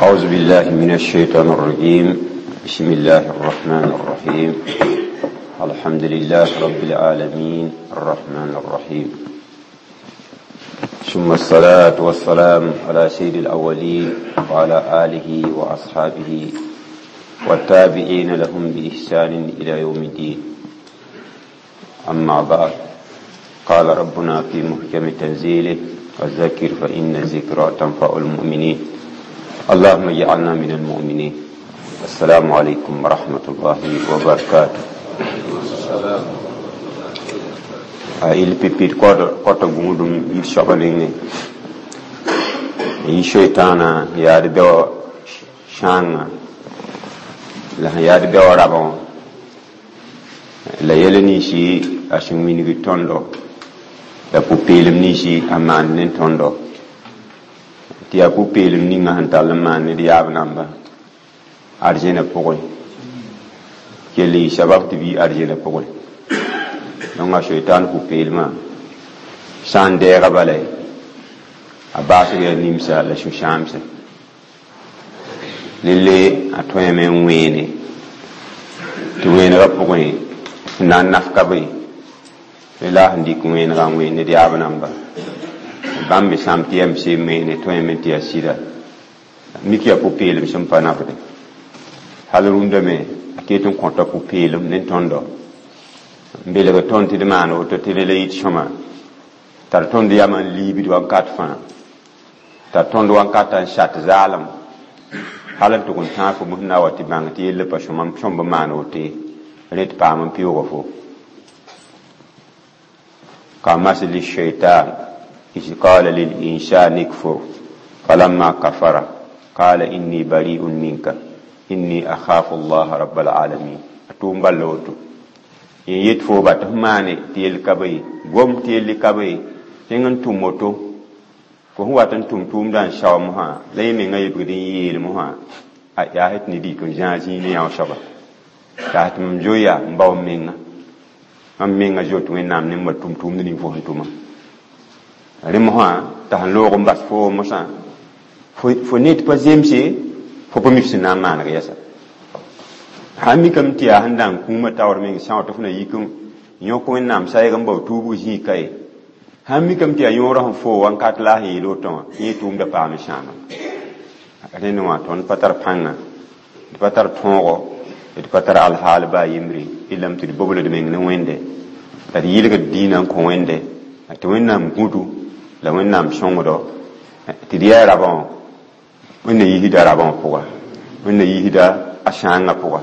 أعوذ بالله من الشيطان الرجيم. بسم الله الرحمن الرحيم. الحمد لله رب العالمين الرحمن الرحيم، ثم الصلاة والسلام على سيد الأولين وعلى آله وأصحابه والتابعين لهم بإحسان إلى يوم الدين. أما بعد، قال ربنا في محكم تنزيله: والذكر فإن الذكرى تنفع المؤمنين. اللهم اجعلنا من المؤمنين. السلام عليكم ورحمة الله وبركاته. Il pipit koto gudum il shobalingne yi shaytana yaade do shanga la yaade do rabon la yeleni shi ashimini gitondo da pupelim ni shi aman nen tondo ti a pupelim ni ngahantal man ni diab namba arjena pokoy keli shabab bi arjena pokoy nonga shaitan ku pelma san de rabale abasu ya nimsa la shamsa lille atoy men wene to wene rapokoy nan nafka bay ila handi ku wene ran wene diab namba bambe samti MC mene to ementi asira mikia popelum sampana bade halurunda me aketun konta popelum nen tondo mbele ga tonti de mano to tele yit choma tar tondo yaman libi do kat fa tar tondo wan kata chat zalam halan to kun ta ko munna wati bangti le pa choma chomba mano te ret pa man piwo fo kama sili shaytan إذ قال للإنسان اكفر فلما كفر قال إني بريء منك إني أخاف الله رب العالمين. أتوم بلوتو يتفو باتهماني تيل كبي قوم تيل كبي تنين توموتو فهو تنتم توم دان شاومها لي من يبغدين يلمها أياهت ندي كن جازيني أو شبا تحت مجويا مباو مينا مينا جوت وين نام نمبر توم ندي فوهن توما rimha ta logo mbas fo mosa fo net pa zemse fo pa mifsina man ga yasa hami kam tiya handan kuma tawar min sa to funa yikum nyoko nam sai ga mbaw tubu hi kai hami kam tiya yoro han fo wan kat la hi lo to yi tum da pa mi shama ren wa ton patar panga patar tongo et patar al hal ba yimri ilam ti bobule de men wende ta yilga dinan ko wende to wenam gudu la wennam shongdo ti dia rabon wenna yihida rabon puga wenna yihida ashanga puga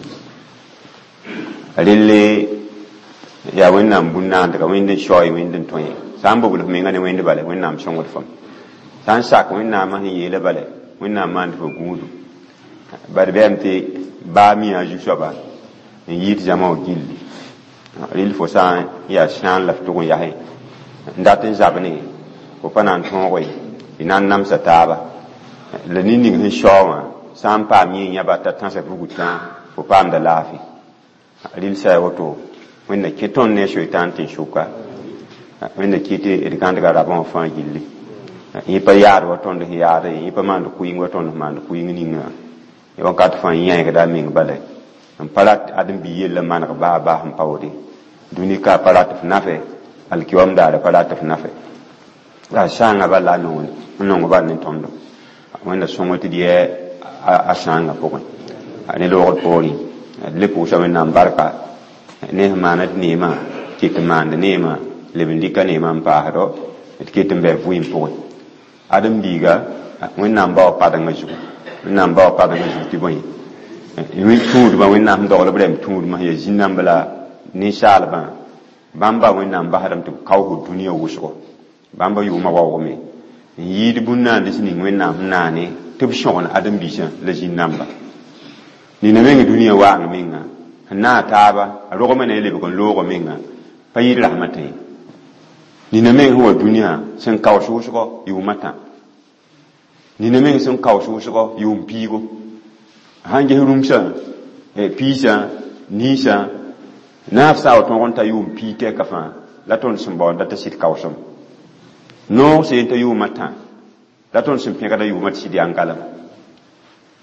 alille ya wennam bunna daga wende shoy wende toy sambo bulu me ngane wende bale wennam shongdo fam san sak wennam ma yele bale wennam man fo gudu bar bemte ba mi aju shoba yit jamo gilli il faut ça ya shan la to ya hay ndatin zabani ko panan tongoy inan nam sataba le nini hin shoma sam pa mi nya bata tan sa buguta ko pam da lafi ril sa woto wenna keton ne shaitan tin shuka wenna kite irkanda ga rabon fa gilli yi pa yar woton de yare yi pa man ku yin woton man ku yin ni nga e won kat fa yin ga da min bale am palat adam bi yella man ga ba ham pawdi dunika palat nafe alkiwam da palat nafe la shanga bala non ba ni tondo wanda somoti die a shanga pokon ani lo pori le pu sa men barka ne manat ni ma kitman ne ma le bindika ne ma pa hado kitembe fuim pokon adam diga wanda ba pa da ngaju wanda ba pa da ngaju ti boy ni tuud ba wanda am do le brem tuud ma ya jinam bala ni shalba bamba wanda ba hadam tu kawu duniya wusko bamba yuma wawome yidi bunna disni wenna nane tib shon adam bisha la jinamba ni na menga duniya wa menga na taba rogo mena ele ko logo menga payir rahmatai ni na menga huwa duniya sen kawshu ko yumata ni na menga sen kawshu ko yumpigo hanje rumsa e pisa nisa nafsa o ton ta yumpi te kafa la ton sumbo da ta sit kawsum no se to yu mata la ton sim pega da yu mat sidi angala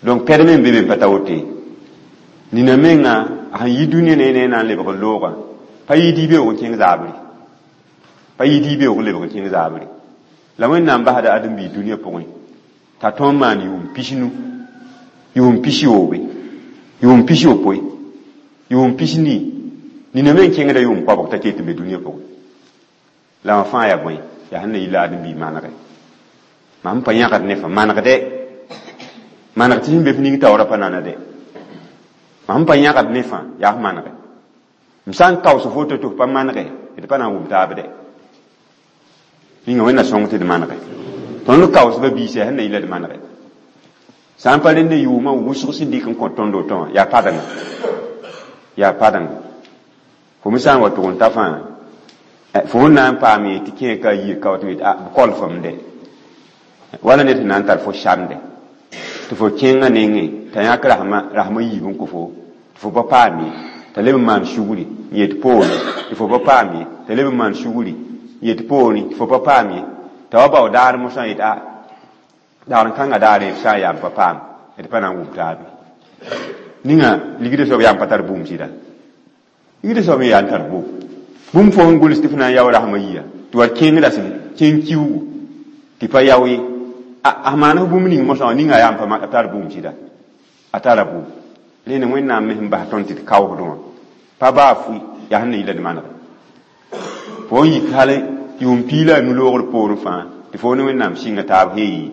donc permen bebe patawote ni na menga a yi dunia ne na le ko loga pa yi dibe o kin zabri pa yi dibe o le ko kin zabri la wen nan ba hada adam bi dunia point ta ton man yum pishinu yum pishi owe yum pishi opoi yum pishini ni na men kin da yum pa ba ta ke be dunia point la fa ya boy ya hanne ila adam bi manare mam pa yakat ne fa manaka de manaka tin be fini ta ora panana de mam pa yakat ne fa ya manaka msan kaw so foto to pa manaka e pa na wum ta be de ni ngwen na song te de manaka ton lu kaw so be bi se hanne ila de manaka san pa ne yuma wusu sindi kan ko tondo to ya padang ko misan wa to ta fa fo na pa mi tike ka yi ka to a call from de wala ne nan tar fo shamde to fo kinga ningi ta ya kra rahma yi gun ko fo papa mi ta lebe man shuguri yet poni fo papa mi ta lebe man shuguri yet poni fo papa mi ta ba o dar mo san ita dar kan ga dare sa ya papa et pa na ngubta bi ninga ligide so ya patar bum sida ligide so mi ya tar bum fo ngul stifna ya rahma yi to wa kinga da sin kin kiwu ti pa yawi amana bum ni mo so ni nga yam pa ma atar bum sida atara bum le ne wenna me himba ton tit kaw do pa ba fu ya hanne ila de mana fo yi kale yum pila nu logor por fa ti fo ne wenna am singa tab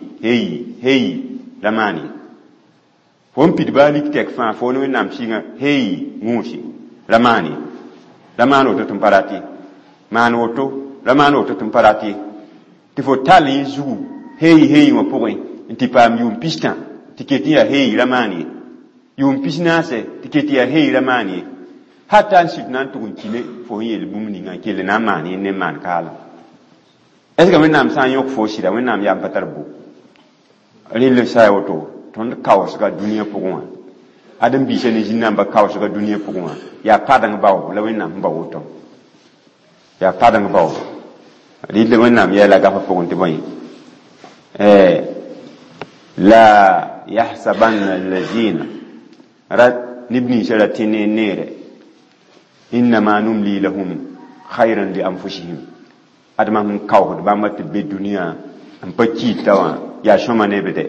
hey lamani fo mpid balik tek fa fo ne wenna am singa hey ngushi lamani to tumparati man woto lamano to tumparati ti fo tali zu hey mo poin ti pam yum pistan ti ketia hey ramani yum pisnase ti ketia hey ramani hatta sitnan to kile fo yel bumni nga kele na mani ne man kala est ce que menam san yok fo shida menam yam patar bu ali le sai woto ton kawas ga dunia poin adam bi sene jinam ba kawas ga dunia poin ya padang bawo la menam ba woto ya padang bawo ali le menam ya la ga fa poin te boy لا يحسبن الذين رد نبني شلتين النير إنما نملي لهم خيرا لأنفسهم أدما من كوهد بامت بالدنيا أمبكي توا يا شما نبدأ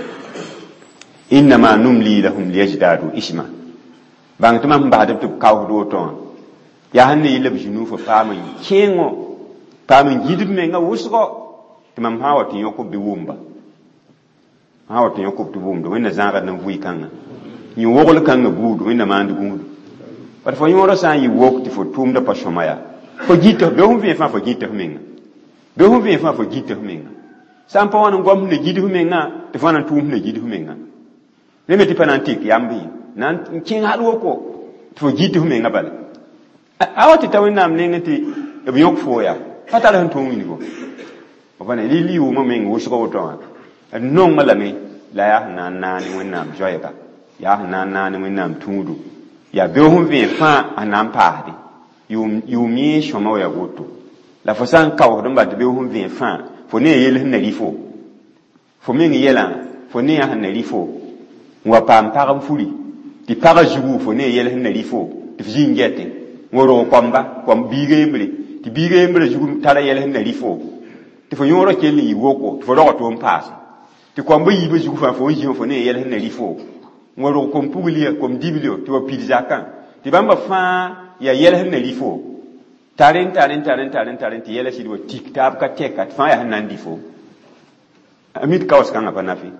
إنما نملي لهم ليجدادوا إسما بانتما من بعد كوهد وطوان يا هني يلب جنوف فامن كينو فامن جدب منغا وسغو تمام هاوتي يوكو بيومبا hawto yakub tubum do wena zanga nan vui kanga ni wogol kanga budu wena mandu gudu par fo yoro sa yi wok ti fo tum da pasomaya fo jito be hum fi fa fo jito menga be hum fi fa fo jito menga sam pa wan ngom ne jidu menga te fa nan tum ne jidu menga le meti panantik yambi nan kin halwo ko fo jito menga bal awati tawina am nengati e yok fo ya fatala han tum ni go bana li wo mo menga wo so to non malame la ya na ni wennam joyba ya na ni wennam tundu ya be hum ve fa anam paadi yumi shoma ya goto la fo san kaw do ba be hum ve fa fo ne yel na rifo fo min yela fo ne ya na rifo wa pam pagam furi ti paga jugu fo ne yel na rifo ti jingete ngoro kwamba kwam bigembre ti bigembre jugu tara yel na rifo ti fo yoro kelli woko fo ro to mpasa ti kwamba yibe jugu fa fo yi fo ne yel na rifo ngoro kom pugulia kom dibilio ti wa pizaka ti bamba fa ya yel na rifo taren ti yel si do tik tab ka teka fa ya nan difo amit kawas kanga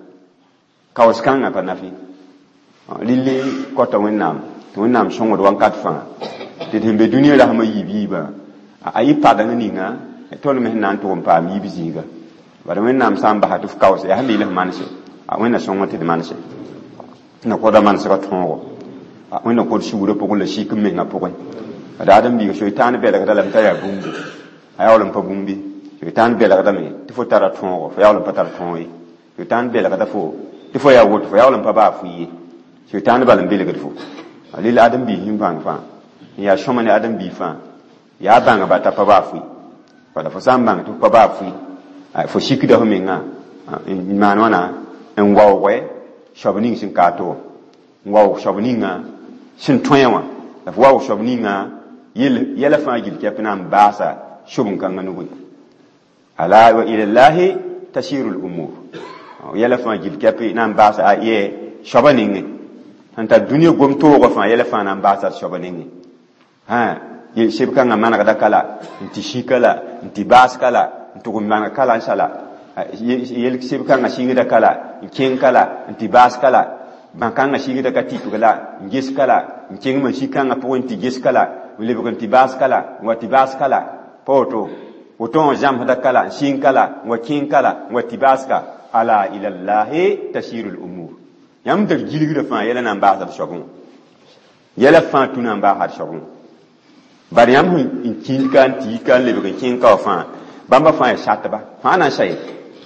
pa nafi lili kota wennam songo do wankat fa ti tembe dunia la hama yibi ba ayi padanga ninga tol me nan to pa mi biziga bara wennam samba hatu kawas ya hali la manse wenna songo ti manse na ko da manse ka tongo wenna ko shugure pogo la shikum me nga pogo da adam bi shaytan be daga dalam taya bumbi ayawlam pa bumbi shaytan be daga dame ti fo tara tongo fo yawlam pa tara tongo shaytan be daga da fo ti fo ya wot fo yawlam pa ba fuyi shaytan balam be daga fo alil adam bi himbang fa ya shomane adam bi fa ya banga ba ta pa ba fuyi wala fo sambang to pa ba fuyi fo shikida ho menga manwana en wawe shobning sin kato wa shobninga sin toyawa da wa shobninga yela fa gil kepna mbasa shubun kan nganu ala wa ila allah tashirul umur yela fa gil kepna mbasa a ye shobaninga anta duniya gomto go fa yela fa na mbasa shobaninga ha yel shebka nga mana kada kala inti shikala inti bas kala ntugo mana kala inshallah yel shebka nga shingida kala ken kala inti bas kala bankanga shingida katitu kala ngis kala ken ma shikanga pointi gis kala wile bukan tibas kala ngati bas kala poto oton jam hada kala shin kala ngati kala ngati bas ka ala ila allah tashirul umur yam dar gilgira fa yela nan ba sa shogun yela fa tunan ba har shogun bari yam in kin kan ti kan le bukan kin ka fa bamba fa ya shatta ba fa nan shay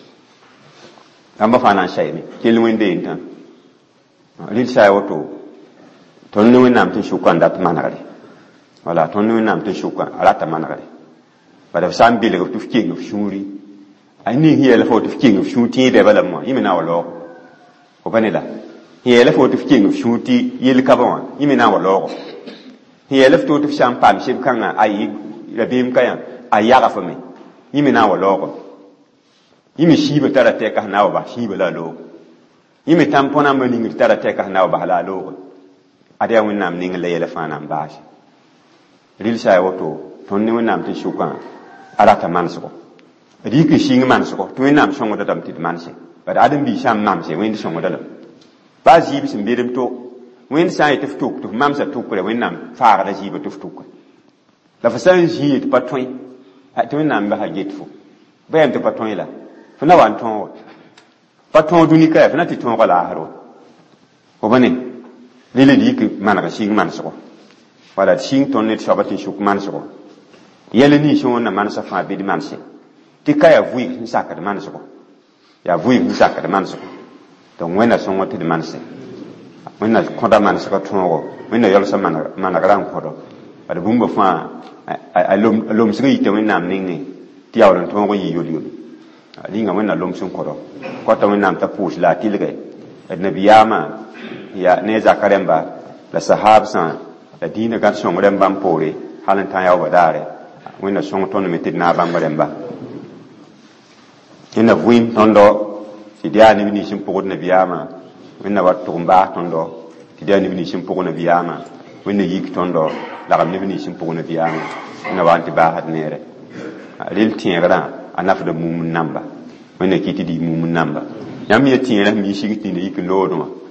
bamba fa nan shay ni kilwin de intan lil shay wato ton ni nam tin shukan dat manare wala ton ni nam tin shukan alata manare bada sam bile ko tufki nguf shuri ani hiya la fo tufki nguf shuti de bala mo yimina walo ko banila hiya la fo tufki nguf shuti yel kabon yimina walo hiya la fo tuf sham pam shib kanga ayi rabim kayan ayaga fami yimina walo yimi shiba tara te ka nawa ba shiba la lo yimi tampona mani tara te ka nawa ba la lo adiya winnam ninga la yela fana bashi ril shay woto ton ni winnam tin shukan arata manso riki shinga manso to winnam shongo da dam tit manse bada adam bi sham mamse windi shongo da ba jibi sim bedem to wind sai tiftuk to mamsa tukure winnam faara da jibi tiftuk la fasan jiit patwin to winnam ba hagetfu bayam to patwin la fana wan ton patwin dunika fana ti ton wala haro ko bane lele dik manaka sing manso wala sing ton net shabati shuk manso yele ni shon na mansa fa bi manse tikaya vui nsaka de manso ya vui nsaka de manso donc wena son wote de manse wena konda manse ka tongo wena yol sa mana gran kodo bada bumba fa alom sigi te wena amningi ti awon tongo yi yoli linga wena lom sun kodo ko ta wena ta push la tilge nabiyama ya ne zakaremba la sahabsan la dina gan son rem bam pore halan tan yaw badare wena son ton metit na bam remba ina vuin tondo sidiani ni sim pogod nabiyama wena wat tumba tondo sidiani ni sim pogod nabiyama wena yik tondo la gam ni sim pogod nabiyama ina wanti ba had nere lil tiengra anaf de mum namba wena kiti di mum namba yam ye tienra mi shigiti ni yik lodo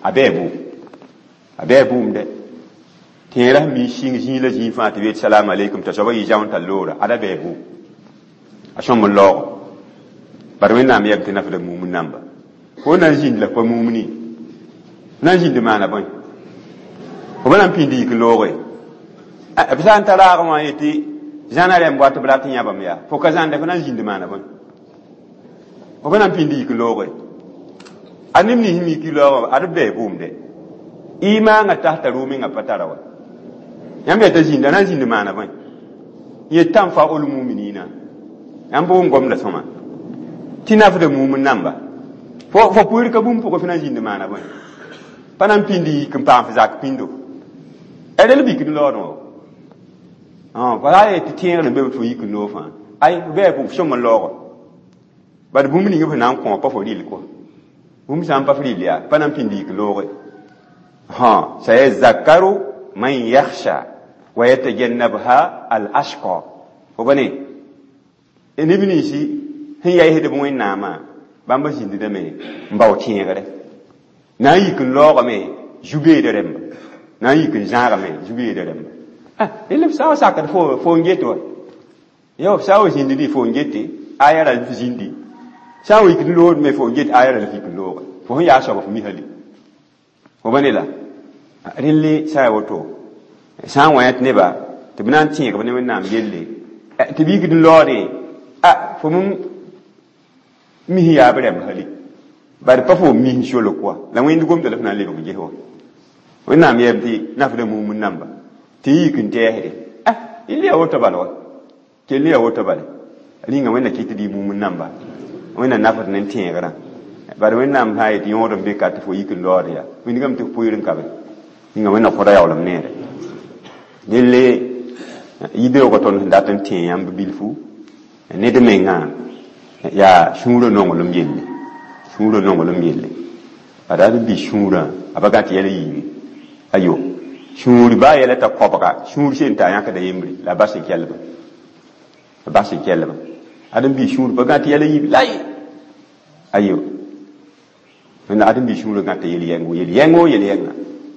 abebu mde tienra mi shingi la ji fa ti salamu alaikum ta sabai jawn talora ada bebu ashom lo barwina mi yabti naf de mum namba ko na jin la ko mumni na jin de mana bon ko bana pindi ki loore absan tara ko yiti janare mbwat blati nyabam ya fo ka zande ko na jin de mana bon ko bana pindi ki loore anim ni himi ki loore ada bebu mde ima nga tahta rumi nga patarawa yambe ta jin da na jin de mana bon yetam fa ul mu'minina yambo ngom da soma tinaf de mumun namba fo pur ka bum ko fina jinde mana bon panam pindi kum pa fa zak pindo edel bi kin lono wala e tien le be fo yik no fa ay be ko shom logo bad bum ni ngam nan ko pa fo dil ko bum sam pa fri ya panam pindi kin logo say zakaru man yakhsha wa yatajannabha al ashqa ko bane enibini si hiya hede bo wena ma bamba jindi de me mbaw tiengere na yikin logo me jube de rem na yikin jara me jube de rem ele sawa saka fo ngeto yo sawa jindi di fo ngeti ayara jindi sawa yikin logo me fo ngeti ayara yikin logo fo ya so fo mi hali ko banela rilli sawa woto sawa yat neba tibnan tienga bane wena am yelle tibigi din lore fo mum mi hiya brem hali bar pa fo mi sholo kwa la wen dugum de la na lebe je ho wena mi yebdi nafde mum namba ti kin te hede ili ya wota balwa ke li ya wota bal ringa wena kiti di mum namba wena nafat nan tiengara bar wẽnnaam sã n yetɩ yõodem be ka tɩ fo yik n laood yaa wingame tɩ poeer n ka be yĩnga wẽnna kõda yaoolem neere delle yibeoogã tõnd sẽn dat n tẽ yãmb bilfu ned mengã yaa sũurã nonglem yelle sũurã nonglem yelle bara d bɩ sũurã a ba gãt yɛl yiibe ayo sũur baa yɛla t'a kɔbga sũur sen t'a yãkda yembre la bas n kɛlba la bas n kɛlba ad n bɩ sũur ba gãt yɛl yiib la ye ayo wẽnna ad n bɩ sũurã gãta yel yɛngo yel yɛngo yel yɛngã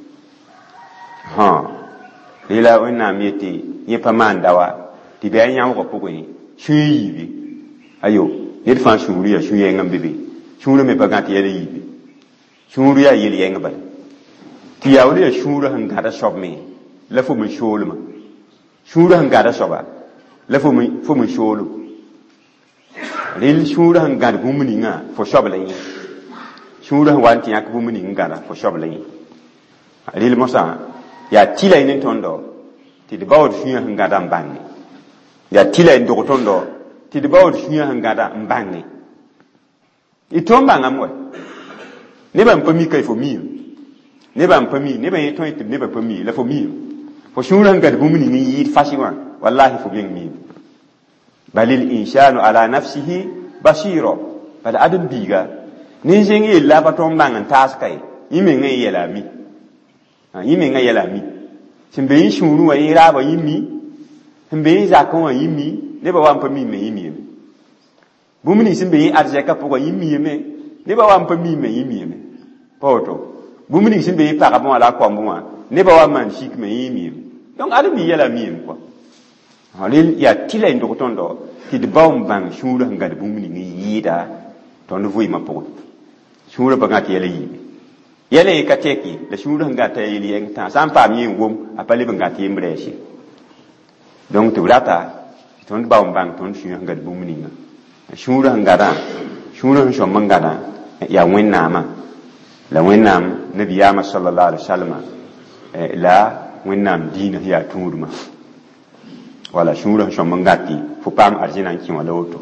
rela wẽnnaam yetɩ yẽ pa maan da wa tɩ bɩ a yãoogã pʋgẽ sũ yiibe ayo ned fãa sũur yaa sũ yɛng n be be sũurã me pa gãt yɛl yiibe sũur yaa yel yɛng bala tɩ yaool yaa sũurã sẽn gãda soab me la fo me soolmã sũurã sẽn gãda soaba la fo me soolem rel sũurã sẽn gãd bũmb ningã fo soab la yẽ sũurã sẽn wa n tɩ yãk bũmb ning n gãda fo soab la yẽ rel mosã yaa tɩ la y ne tõndo tɩ d baood sũyã sẽn gãda n bãnge yaa tɩ la y dog tõndo tɩ d baood sũyã sẽn gãda n bãnge y tõnd bãngame wɛ nebã n pa mi ka fo miime nebã n pa mi nebã yẽ tõe tɩ nebã pa mi la fo miime fo sũurã sẽn gãd bũmb ning n yɩɩd fasy wã wallahi fo beng miime bal linsanu ala nafsihi basira bala ad n biiga ne zeng yella pa tõnd bãng n taaska ye yẽ mengã yẽ yɛla a mi yẽ mengã yɛla a mi sẽn be yẽ sũurẽ wã yẽ raaba yẽ mi sẽn be yẽ zakẽ wã yẽ mi nebã wa n pa miime yẽ miime bũmb ning sẽn be yẽ arzɛkã pʋgã yẽ miime nebã wa n pa miime yẽ miime pa woto bũmb ning sẽn be yẽ pagb wã la a kõmb wã nebã wa n maan sikme yẽ miime donc ad n bɩ yɛla a miime kɔa rel yaa tɩ la y dog tõndo tɩ d bao n bãng sũurã sẽn gãd bũmb ning n yɩɩda tõnd vɩɩmã pʋgẽ sũurã pa gãt yɛla yiibe yɛla ye ka tɛke la sũurã sẽn gãta yel yɛng tã sã n paam yẽ n wom a pa leb n gãt yemb rɛɛse donc tɩ b rata tõnd bao n bãng tõnd sũyã sẽn gãd bũmb ninga sũurã sẽn gãdã sũurã sẽn sõmb n gãdã yaa wẽnnaamã la wẽnnaam nabiyaamã sallallahu alaihi wasallam la wẽnnaam diinã yaa tũudmã wala sũurã sẽn sõmb n gãt tɩ fo paam arzẽnã n kẽ wã la woto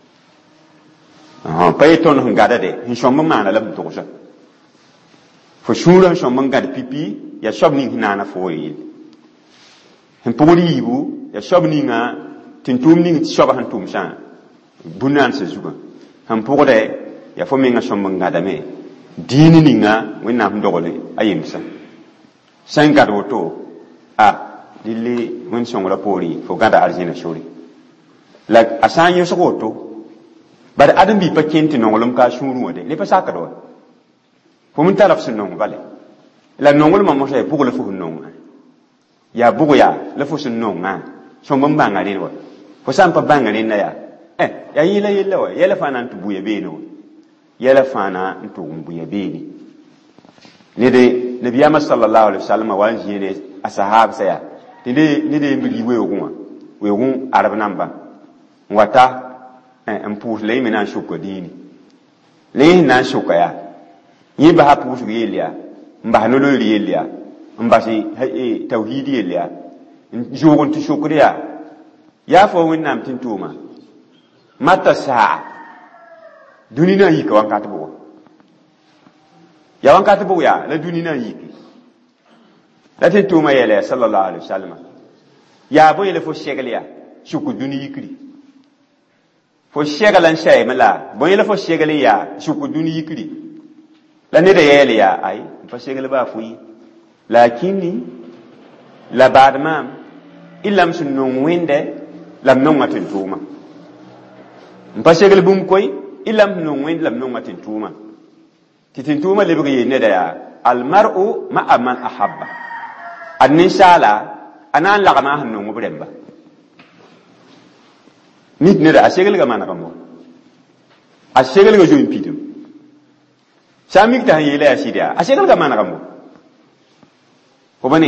pa ye tõnd sẽn gãda de sẽn sõmb n maana la b togsa fo sũurã sẽn sõmb n gãd pipi yaa soab ning sẽn naana fo yeel sẽn pʋgd yiibu yaa soab ninga tɩ tʋʋm ning tɩ soabã sẽn tʋmsã bũn-naansã zugã sẽn pʋgdɛ yaa fo mengã sõmb n gãdame diini ninga wẽnnaam sẽn dogl a yemsã sẽn gãd woto dɩlle wẽn-sõngrã poore fo gãda arzẽnã sore la a sã n yõsg woto bad ãdem-bi pa kẽn tɩ nonglem ka a sũurẽ wã de le pa sakd wa fo me tara f sẽn nong bale la nonglmã mosã yaa bʋg la fo sẽn nongã yaa bʋg yaa la fo sẽn nongã sõmb n bãnga rẽd wa fo sã n pa bãnga rẽnda yaa yaa yɩla yella wa yɛla fãa na n tɩ buya beene wa yɛla fãa na n tʋg n buya beene ned nabiyaamã sallallahu alaihi wasallam wa n zĩire a sahaabsã yaa tɩ ned yembr yi weoogẽ wã weoogẽ arab nambã n wata n pʋʋs la yẽ me na n sʋka diini la yẽ sẽn na n sʋka yaa yẽ basa pʋʋsg yell yaa n bas nolor yell yaa n bas tawhiid yell yaa n zoog n tɩ sʋkd yaa fo wẽnnaam tɩ n tʋʋma mata saa dũni na n yika wãnkat bʋgɔ yaa wãnkat bʋg yaa la dũni na n yike la tɩ n tʋʋma yɛla yaa sallallahu alaihi wasallam yaa bõe la fo segl yaa sʋk dũni yikri fo segl n sɛɛme la bõe la fo segl yaa sʋk dũni yikri la neda yɛɛl yaa ay n pa segl baa fo ye lakini la baad maam illa m sẽn nong wẽndɛ la m nongã tɩ n tʋʋma n pa segl bũmb koy illa m sẽn nong wẽnd la m nongã tɩ n tʋʋma tɩ tɩ n tʋʋma lebg yeel neda yaa almar'u ma'a man ahabba ad ninsaala a na n lagma a sẽn nong b rẽmba nit neda a seglga manegem wa a seglga zoe n pidem sã n mik t'a sẽn yeela yaa sɩd yaa a seglga manegem wa fo bõe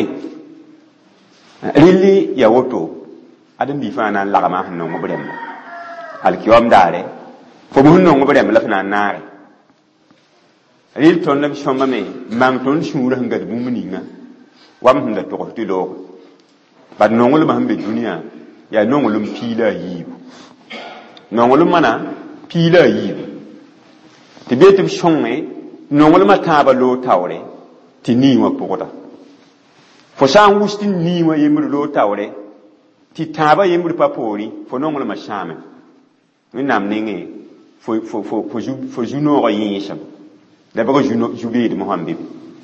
rɩlli ya woto ãdem-bi fãa na n lagma a sẽn nong b rẽmba alkiwaam daare fo b sẽn nong b rẽmb la f na n naage rɩl tõnd b sõmbame mang tõnd sũurã sẽn gad bũmb ninga wam sẽn da togs tɩ looge bad nonglmã sẽn be dũniyã yaa nonglem piila a yiibu nonglem mana piila a yiibu ti be ti shonge nongol ma taba lo tawre ti ni wa pokota fo san wusti ni wa yimru lo tawre ti taba yimru papori fo nongol ma shame ni nam ninge fo juno ro yinsham da ba jubi de mohambi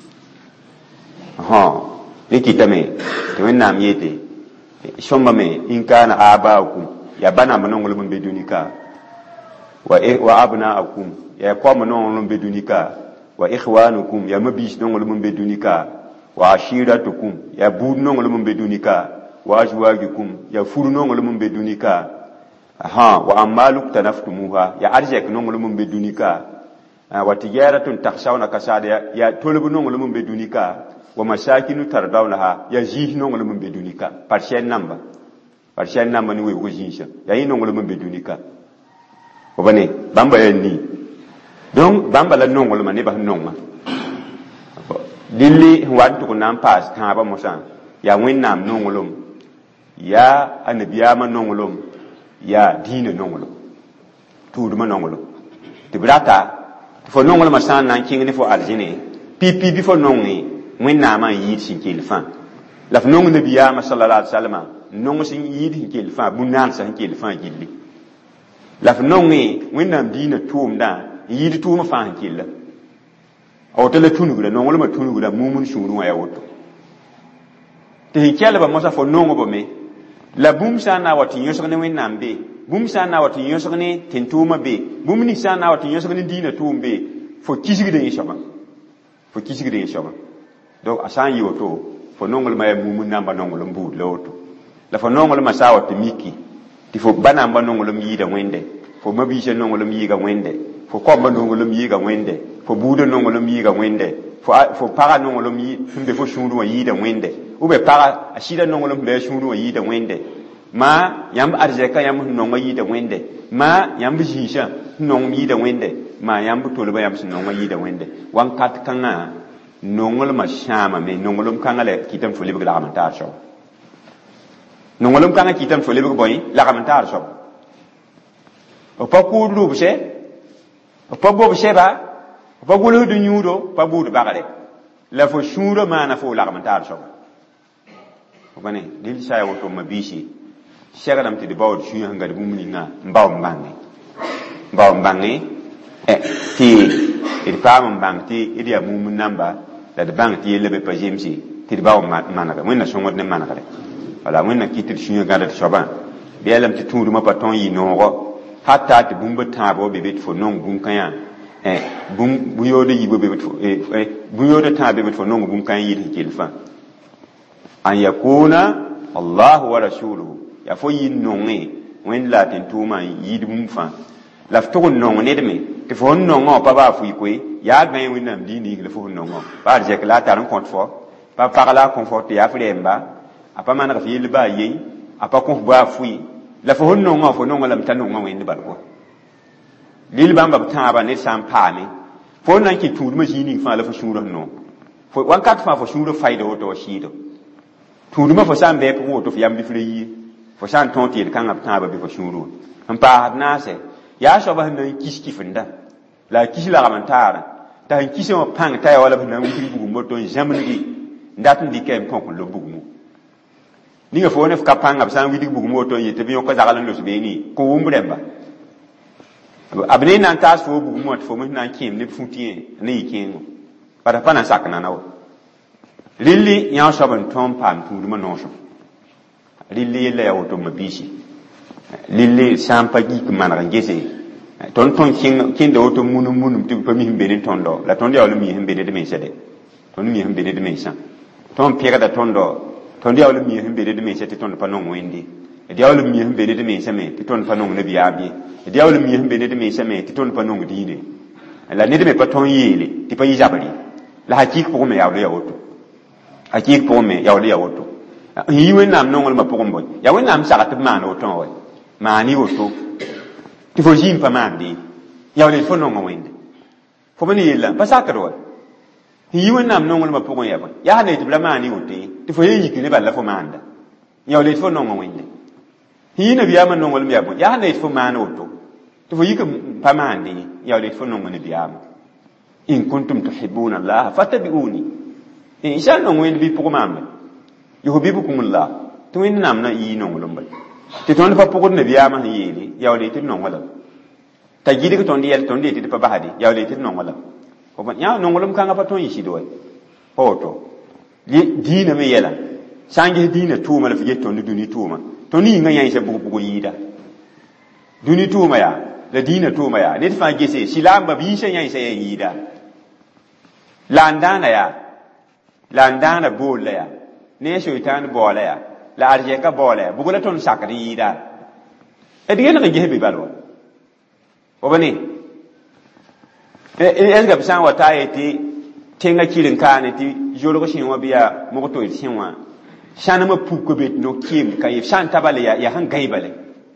likitame to nam yete shomba me in kana abaakum ya bana manongol mun be dunika wa abnaakum ya kwa manongol mun be dunika wa ikhwanukum ya mabis nongol mun be dunika wa ashiratukum ya bud nongol mun be dunika wa azwajukum ya furu nongol mun be dunika wa amaluk tanaftumuha ya arzek nongol mun be dunika wa tijaratun takhshawna kasada ya tolbu nongol mun be dunika wa masakinu tardawnaha ya jih nongol mun be dunika partiel namba ni we ko jinsha ya yi nongol mun be dunika o bane bamba ya ni donc bamba la nongol man ne ba nongma dilli wantu ko nan pass ta ba mosan ya wennam nongolum ya anabiyama nongolum ya dina nongolum tuduma nongolum tibrata fo nongol masan nan kingni fo aljine pipi bi fo nongi wẽnnaam n yɩɩd sẽn kell fãa la f nong nabiyaamã sallallahu alaihi wasallam nong sẽn yɩɩd sẽn kell fãa bũn-naan sẽn kell fãa gilli la f nongẽ wẽnnaam diinã tʋʋmdã n yɩɩd tʋʋmã fãa sẽn kella a woto la tũnugra nonglmã tũnugra mumun sũurẽ wã ya woto tɩ sẽn kɛlba mosã fo nongbame la bũmb sã n na n wa tɩ yõsg ne wẽnnaam be bũmb sã n na n wa tɩ yõsg ne tẽn-tʋʋmã be bũmb ning sã n na n wa tɩ yõsg ne diinã tʋʋm be fo kisgd n soabã donc asan yoto fo nongol ma mumun namba nongol mbud loto la fo nongol ma sawa to miki ti fo bana mba nongol mi yida wende fo mabisha nongol mi yiga wende fo komba nongol mi yiga wende fo budo nongol mi yiga wende fo para nongol mi humbe fo shundu wa yida wende ube para ashida nongol mi shundu wa yida wende ma yam arzeka yam nongo yida wende ma yam bishisha nong yida wende ma yam tolba yam nongo yida wende wan kat kanga nongol ma shama me nongolum kangale kitam fuli big la commentar so nongolum kanga kitam fuli big boy la commentar so o pa ku lubse o pa bobse ba o pa gulu du nyudo pa budu bagale la fo shuro mana fo la commentar so o bane dil saya woto mabisi shagalam ti de bawd shu hanga de bumulinga mbaw mbangi ti il pam mbangti idia mumun namba la de bang ti lebe pa jemsi ti ba manaka wẽnna sõngd ne manaka wala wẽnna kitir sũyã gãda tɩ soabã bɩɛlame tɩ tũudmã pa tõn yɩ noogo hata tɩ bũmb tãabã be be tɩ fo nong bũmb-kãyã bũ-yoodã yiibã be be tɩ bũ-yoodã tãab be be tɩ fo nong bũmb-kãyã yɩɩd sẽn kell fãa an yakuna allahu wa rasuluhu ya fo yɩ nongẽ wẽnd la tɩ tʋʋmã yɩɩd bũmb fãa la f tʋg n nong nedme tɩ fo n nongã pa baa fʋɩ koe yaa gãe wẽnnaam diin yigla fo n nongã baa d zɛk la a tar n kõt fo pa pag la a kõ fo tɩ yaa f rɛɛmba a pa maneg f yell baa yei a pa kõ f baa fʋɩ la fo n nongã fo nongã lame t'a nongã wẽnd balgo lil bãmba b tãabã ned sã n paame fo n na n kɩ tũudmã zĩig ning fãa la fo sũurã n nong wãnkat fãa fo sũurã fayda woto wa sɩɩdo tũudmã fo sã n bɩ pʋgẽ woto fo yam bɩ f ra yie fo sã n tõog tɩ yel-kãngã b tãabã bɩ fo sũur wã n paasd naasɛ yaa soaba sẽn na n kis kɩfenda la a kis lagm n taara t'a sẽn kisẽ wã pãng t'a ya wala b sẽn na n wing bugum woto n zãmdgi n dat n dɩka n kõk n lo bugum ninga fo ne f ka pãnga b sã n widg bugum woto n yetɩ b yõka zagl n los beene ko wʋmb rẽmba b ne na n taas fo bugum wã tɩ fo me sẽn na n kẽem neb fũ tɩ ne yɩ kẽengo bala pa na n sak nana wa rɩlli yã soab n tõnd paam tũudmã noosem rɩlli yella ya woto ma biisi lille sã n pa gik n maneg n gese tõnd kẽnda woto munum tɩ pa mi sẽn be ne tõndo la tõnd yaool mi sẽn be ned mensã de tõnd mi sẽn be ned mensã tõnd pẽgda tõnd yaool mi sẽn be ned mensã tɩ tõnd pa nong wẽnde d yaool mi sẽn be ned mensame tɩ tõnd pa nong nabiyaam ye d yaool mi sẽn be ned mensame tɩ tõnd pa nong diine la ned me pa tõnd yeele tɩ pa yɩ zabri la hakɩɩk pʋgẽ me yaool ya woto hakɩɩk pʋgẽ me yaool ya woto n yɩ wẽnnaam nonglmã pʋgẽ bõe ya wẽnnaam sagd tɩ b maan woto wã maani woto tɩ fo zĩim pa maande yaool fo nongã wẽnde fo me ne yella pa sakd wa n yɩ wẽnnaam nonglmã pʋgẽ ya bõe yaa sã ne tɩ b ra maane woto tɩ fo ye yik ne bala fo maanda yaool fo nongã wẽnde n yɩ nabiyaamã nonglem ya bõe yaa sã ne tɩ fo maan woto to fo yikum pamande yawle fo non ngone biyama in kuntum tuhibbuna Allah fattabi'uni in sha non wen bi pour mambe yuhibbukumullah to wen namna yi non lomba te ton fa pour ne biyama yeli yawle tin non wala ta gidi ko ton di yel ton di ti pa bahadi yawle tin non wala ko ban ya non wolum kanga pa ton yi shido hoto diina me yela sange diina tuma la fiye ton duni tuma to ni nga yan se bugu yida duni tuma ya la diina tuma ya ne fa gese silamba bi se yan se yida landana bola ya ne shaitan bola ya la arje ka bola ya bugu la ton sakri yida e diga na gebe balwa o bani e ga bisan wata yati tenga kilin kane ti jolo ko shinwa biya mo to shinwa shana ma puko bet no kim kay shan tabale ya han gaibale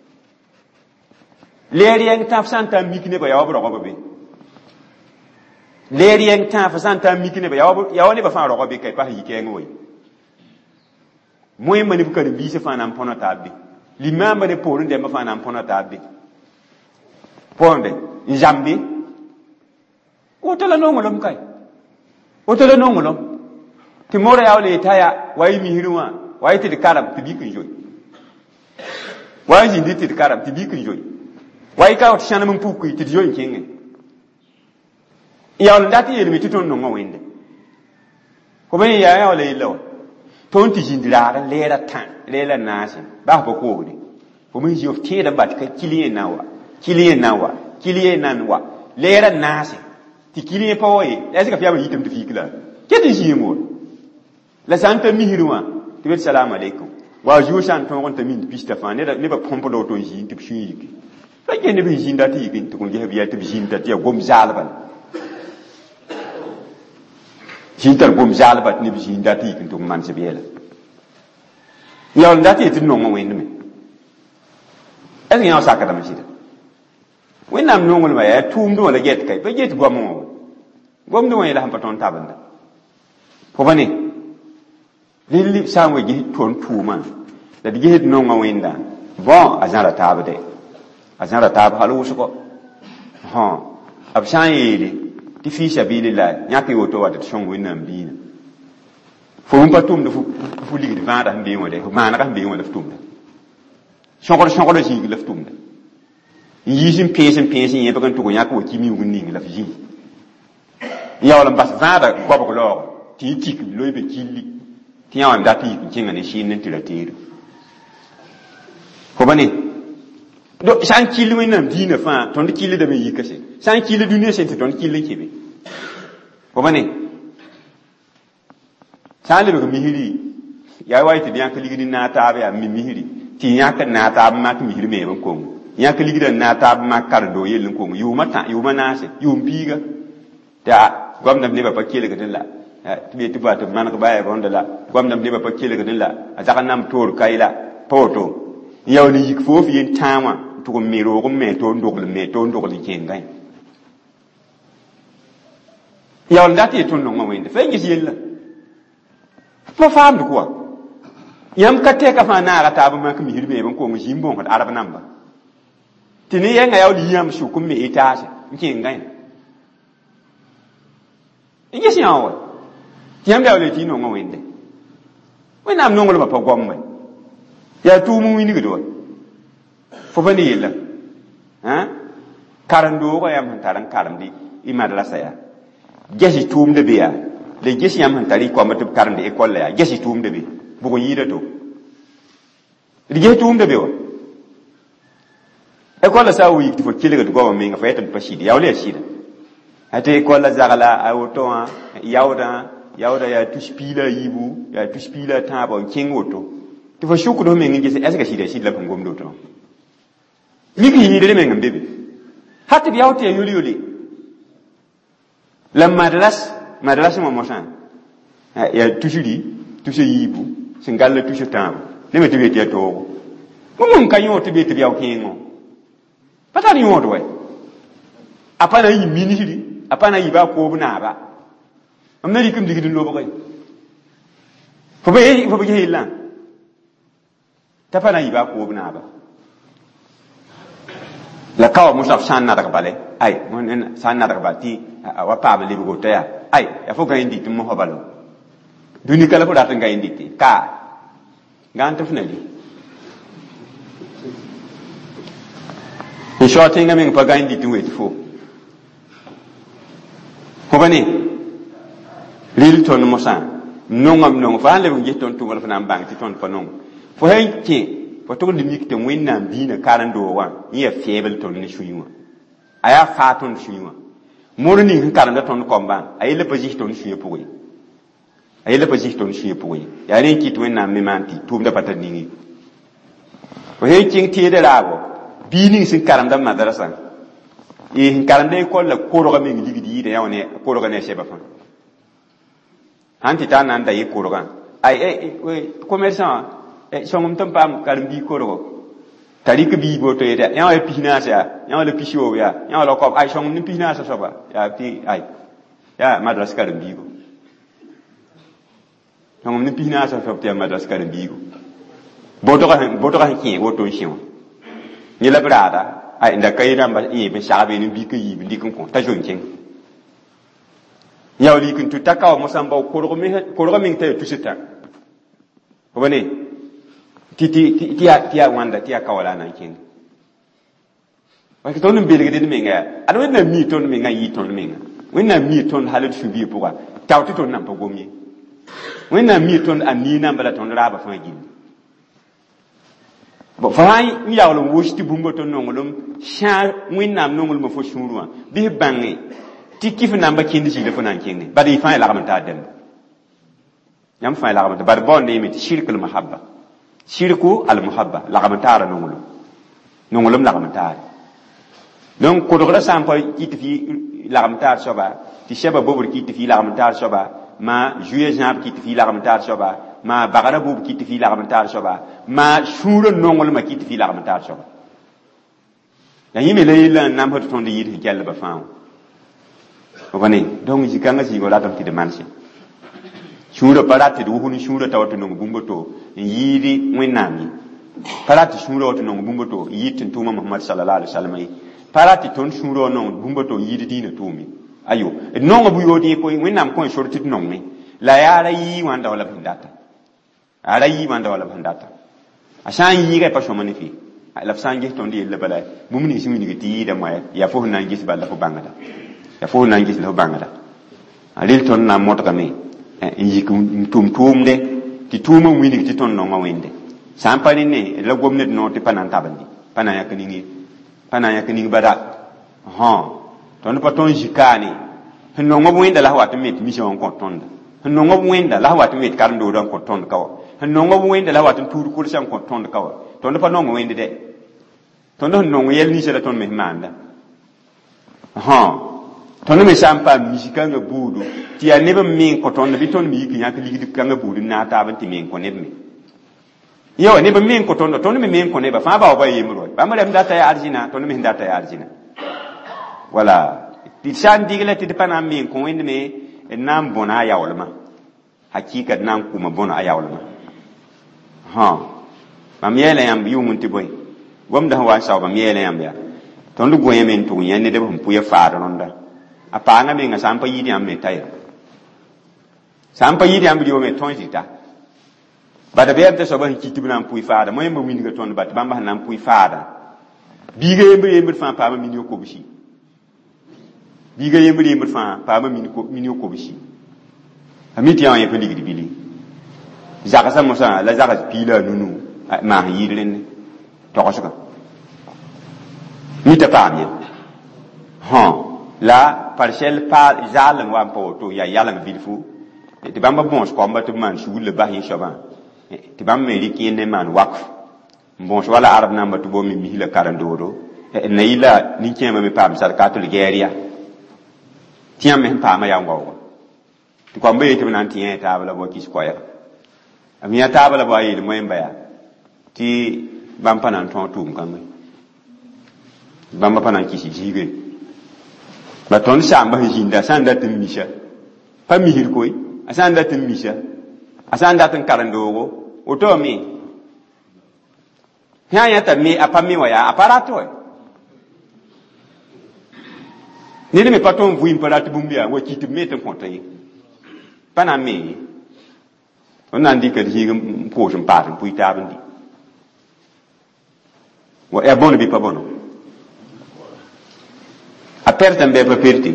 leri yang taf santa mikine ba ya wabro ko be leri yang taf santa mikine ba ya woni ba fa ro ko be kay pa yike ngoy moy mani bu kan bi se fa nan pono tabbi limamba ne poru de ma fa nan pono tabbi ponde njambi otala no ngolom kay otala no ngolom ti mora yawle taya wayi mihiruma wayi ti karam ti bikin joy wayi jindi ti karam ti bikin joy wayi ka ot shana mun puku ti joy kinge yawl ndati yelmi ti ton no ngowende ko ben ya yawle lo ton ti jindira lera tan lela nasi ba ba ko ni ko mun jof ti da bat ka kiliye nanwa lera nasi ti kiliye pawoye esika fiya ba yitam ti fikla kedi jimo la santa mihirwa tibet salam alaikum wa jushan ton gonta min pista fa ne ba pompo do to jin tib shiki fa ne bi jin dati yikin to ngi habiya tib jin dati gom zalban jitar gom zalbat ne bi jin dati yikin to man se biela yaw dati tin no mo wen me es ngi saka da masida wen nam no ngol ma ya tum do la get kay ba get gom do la ham paton tabanda ko bani lili samwe gi ton tuma da dige no ngawenda bon azara tabde azara tab halu suko ha abshan yili ti fi sabilillah nyaki woto wata shongo inam bina fo un patum de fu ligi vanda mbi wode ma na ka mbi wode tum shongo de jigi laftum de yizin pensin yeba kan tugo nyako kimi wunni la fi yawla bas vanda ko ko lo ti tik loybe killi tiyan dati kinga ne shi nan tilatiro ko bane do san kili winam dina fa ton kili da me yikase san kili duniya sen ton kili kebe ko bane sale be mihiri ya waiti biyan kali gidi na ta ba mi mihiri ti ya ka na ta ma ki mihiri me ban ko ya kali gidi na ta ma kar do yelin ko yu ma se yu mpiga ta gwamnati ne ba pakele ga dilla tibe tiba to man ko baye ronda la gwamna ne ba pakile ga dilla azaka nam tor kaila poto yawni yik fofu yin tama to ko miro ko me to ndogol kengai yawl dati to no ngawende fe ngi yella fo faam ko yam katte ka fa na ga tabu ma ko mi hirbe ban ko ngi jimbon ko arab namba tini yenga yawli yam su ko me itaase kengai ngi siawo yam yawle ti no ngawende wenam no ngolo pa gomwe ya tumu wini gdo fo bani yella ha karando ko yam taran karamdi imadrasa ya gesi tumde biya le gesi yam tari ko matub karamdi école ya gesi tumde bi bu ko yida to dige tumde bi wa école sa wi ti fo kilega to go mi nga fa etan pashidi yawle shida ate école zagala awto yawda ya tuspila yibu ya tuspila taba kingoto to fa shuku do men ngi se eska shida la pangom do to migi yide men ngam bebe hatta bi yawte yuli la madras mo mosan ya tusuri tusse yibu singalla tusse taba le me tibe to mun kanyo tibe tibe yaw kingo patani yodo we apana yi miniri apana yi ba ko buna ba Amerikum digidin lo bagay fo be hilla tapana yiba ko bna ba la kawa musaf san na daga bale ai mon san na daga bati wa pa me libu to ya ai ya fo ga indi tum ho balo duni kala ko da tan ga indi ka gan to fnali in short thing amin pa ga indi tu wet fo ko bani lil ton mosan nongam nong fa le ngi ton tu wala fa nam bang ti ton fa nong fo hay ki wato da mik te wenna bina karan do wa ya febel ton ni shuyuma aya faton shuyuma morni hin karan da ton komba ay le paji ton shuye puwi ay le paji ton shuye puwi ya ne ki to wenna me manti tum da patan ni ko he king ti de labo bini sin karan da madrasa e hin karan da ko la ko ro ga me ngi di de ya ne ko ro ga ne sheba fa hanti ta nan da yi ko ro ga ay commerçant songum tam pam karim bi koro tarik bi bo to yeda ya e pihna sa ya le pisho ya la ko ay songum ni pihna sa soba ya ti ay ya madras karim bi go songum ni pihna sa soba ya madras karim bi go boto ka ki wo to shion ni la brada ay nda kay ram ba e be shabe ni bi ko yi bi ko ta jon ken ya li kun tu takaw mo samba ko ro mi te tu sita ko bane tia wanda tia kawala na kin wa ki tonu belge de menga ado wenna mi tonu menga yi tonu menga wenna mi tonu halut shubi puga tawti tonu nam pagomi wenna mi tonu ani na bala tonu raba fa gin bo fa ni yawlo woshti bumbo tonu nongolum sha wenna nongol mo fo shurwa bi bangi tikif namba kindi ci lefu nan kinni badi fa la gamanta dem yam fa la gamanta bad bon ne mi shirkul mahabba shirku al muhabba la gamantara nongolum la gamantara donc ko dogra sampa kitifi la gamantara soba ti sheba bobur kitifi la gamantara soba ma juye jamb kitifi la gamantara soba ma bagara bob kitifi la gamantara soba ma shuro nongol ma kitifi la gamantara soba ya yime leila nam hoto ton de yidi gelle ba faaw o bani donc jikanga ci go la tam ti de mansi shura parati du hunu shura tawto no bumboto yidi wenami parati shura to no bumboto yitin tuma muhammad sallallahu alaihi wasallam parati ton shura no bumboto yidi dina tumi ayo no bu yodi ko wenam ko shorti no mi la yara yi wanda wala bandata ara yi wanda wala bandata asan yi ga pasho manifi la sangi ton di le bala mumni simi ni ti da ma ya fo nan gis balla fo bangada ya fo nan gis lo bangada alil ton na motaka me yikum tumtumde ti tuma wini ti ton no ngawende sampani ne la gomnet no ti panan tabandi pana yakini bada ton paton jikani no ngob wenda la wat met mission ko tonda no ngob wenda la wat met karndo don ko tonda kawa no ngob wenda la wat tur kul sam ko tonda kawa ton pa no wende de ton no yel ni sera ton me manda ton me sampa misikanga budu ti ya neba min ko ton bi ton mi ki yak ligi kanga budu na ta ban ti min ko nebmi yo neba min ko ton me min ko neba fa ba ba yimro ba ma dem data ya arjina ton me data ya arjina wala ti san digla ti pana min ko wende me nam bona ya walma hakika nam kuma bona ya walma ba mi yele yam yu mun ti boy wam da wa sa ba mi yele yam ya ton du goyen men tu yan ne de bum puya faado nonda apanga me nga sampa yidi am me tayra sampa yidi am biyo me tonjita bada be abta so ba kitibna am puy faada moy mo min ga ton bat bamba nan puy faada biga yembe fa pa ma minio ko bishi biga yembe fa pa ma minio ko bishi amiti yan ye peligi bili zaka sa mosa la zaka pila nunu ma yidlen to ko saka mita pa mi la parcelle pa jalan wa po to ya yalan bilfu ti bamba bons ko mba to man shugul le bahi shaban ti bamba me riki ne man wakf bons wala arab namba to bo mi hila karandoro na ila ni kema me pam sar katul geria tiam me pa ma ya ngwa ti ko mbe ti nan ti ta bala bo ki square amia ta bala bo yi mo emba ya ti bamba nan ton tum kan bamba panan ki si jige ba ton samba hinda sanda tin misha pa mihir koy asanda tin misha asanda tin karandogo oto mi ya ta mi apa mi wa ya aparato ne me paton vuim parat bumbia wo kit meten kontai pana me on nan di ka di po jom pa pui ta bandi wo e bon bi pa bono a pertan be pa perti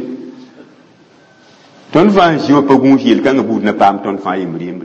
ton van jiwa pa gun hil kan bu na pam ton fa yimri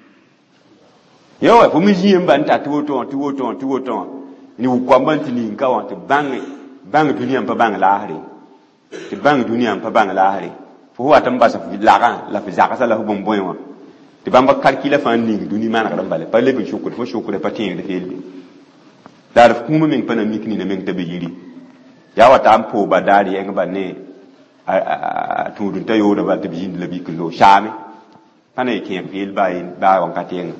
yo fo mi jiem ban ta tuoton ni u kwamban ti ni ka wa te bang dunia pa bang lahari ti bang dunia pa bang lahari fo wa tamba sa la fi zaka sala hu bon boy wa ti bamba kalkila fa ni dunia mana ka bale pa le bi shukuri fo shukuri pa tin de fel dar kuma min pana mikni na min tabe yiri ya wa tam po ba dari en ba ne a tudun ta yo da ba tabe yin labi kullo shame pana ke fel ba on ka ten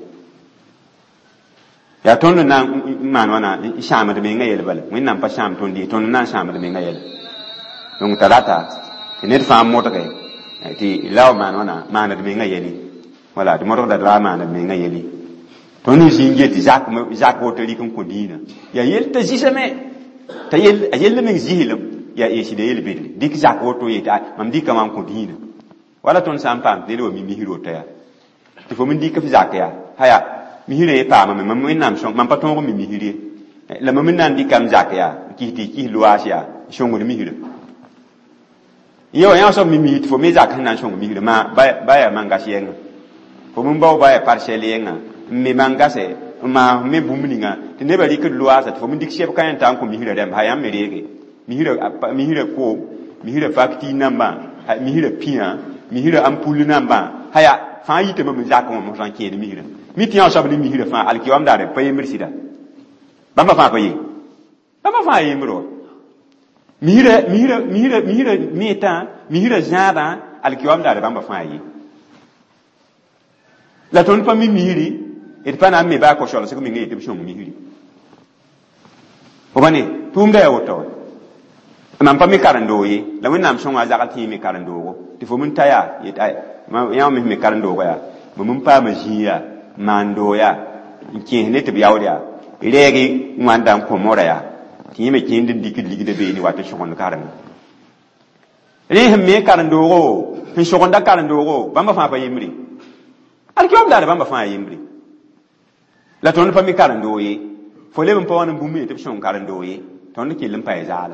ya ton na man wana shama de menga yele bale min nan pa sham ton di ton na shama de menga yele donc talata ne fa mota kay ti law man wana man de menga yele wala de mota da man de menga yele ton ni singe ti jak hoteli kun ko dina ya yel ta jisame ta yel men zihilam ya yeshi de yel bidli dik jak hoto yeta mam dika mam ko dina wala ton sampam de lo mi hiro ta ya ti fo min dika fi zakya haya mi hire pa ma min nam shong man paton ko mi hire la min nan di kam zakya ki luasia shong mi hire yo ya so mi fo me zakhan nan shong mi hire ma ba ya manga sieng fo mun ba ya parcelle yenga mi manga se ma me bumninga te ne bari ke luasa fo mun dik chef kan tan ko mi hire dem ha yam merege mi hire ko mi hire fakti namba mi hire pia mi hire ampul namba haya fa yite ma zakon mo ranke mi hire mi tiyan sabli mi hire fa alkiwam dare paye mirsida bamba fa paye bamba fa yimro mi hire meta mi hire jada alkiwam dare bamba fa yi la ton pa mi hiri et pa na me ba ko shola se ko mi ngi te shon mi hiri o bane tum da yoto man pa mi karando yi la won nam shon wa zakati mi karando go ti fo mun taya yet ay ya mi karando go ya mun pa ma jiya mandoya nke ne te biawria iregi ngwanda ko moraya ti me kindi dikidi be ni wato shokon karan re hemme karan dogo hin shokon da karan dogo bamba fa yimri alkiwam da bamba fa yimri la ton fa mi karan doyi fo le mpa wan bumi te shon karan doyi ton ke limpa ya zala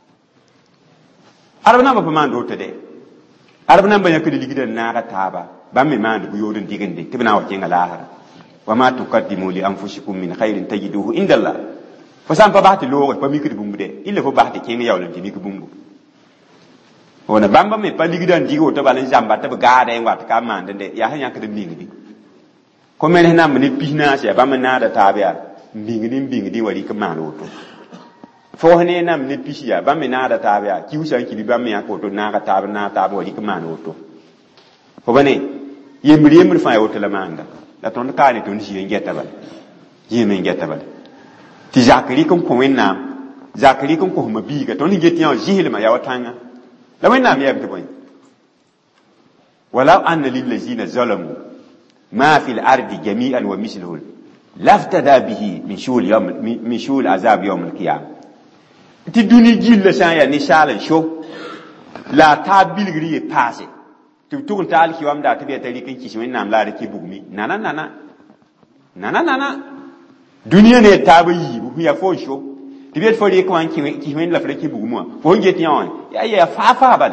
arbana ba mando te de arbana ba yakudi ligidan na ka taba bamme mande bu yodin digande tibna wa kenga lahara wama tuqaddimu li anfusikum min khairin tajiduhu inda Allah fa sam pa bahti logo pa mikri bumbude illa fo bahti kenga yawlan ti mikri bumbu ona bamba me pa ligidan digo to balen jamba ta gaada en wat ka mande de ya hanya ka de mingi ko men na me pihna sia bamba na da tabia mingi wari ka mano to fo hane na me pihia bamba na da tabia kiusa ki bi bamba ya ko to na ka tab na tab wari ka mano to fo bane yemri fa yo to la manga la ton ka ni ton ji ngeta bal yeme ngeta bal ti zakari kon ko wenna zakari kon ko ma bi ga ton ngeti ya jihil ma ya watanga la wenna mi yabti boy wala anna lil ladina zalamu ma fil ardi jami'an wa mithluhu laftada bihi min shul azab yawm al qiyam ti duni jilla sa ya ni shala sho la tabilgri passé tukun tal ki wamda tabe tari kan kishi wannan la da ke bugmi nana duniya ne ta bayi bu ya fo sho tibe fo re kan ki men la fere ki bugmu fo nge tiyan ya fa bale